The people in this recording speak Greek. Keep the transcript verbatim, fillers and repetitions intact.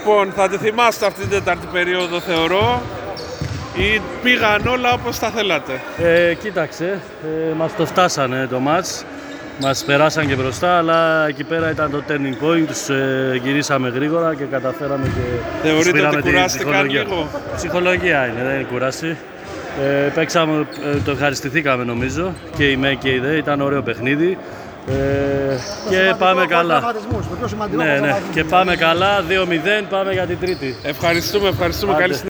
Λοιπόν, θα τη θυμάστε αυτή την τέταρτη περίοδο, θεωρώ, ή πήγαν όλα όπως τα θέλατε? Ε, κοίταξε, ε, μας το φτάσανε το μάτς, μας περάσαν και μπροστά, αλλά εκεί πέρα ήταν το turning point, τους ε, γυρίσαμε γρήγορα και καταφέραμε και θεωρείτε ότι κουράστηκαν λίγο? Ψυχολογία είναι, δεν είναι κούραση. Ε, παίξαμε, ε, το ευχαριστηθήκαμε νομίζω και η ΜΕ και η ΔΕ, ήταν ωραίο παιχνίδι. Ε, και πάμε καλά. Ναι, ναι. Και πάμε καλά, δύο μηδέν, πάμε για την τρίτη. Ευχαριστούμε, ευχαριστούμε. Καλή συνέχεια.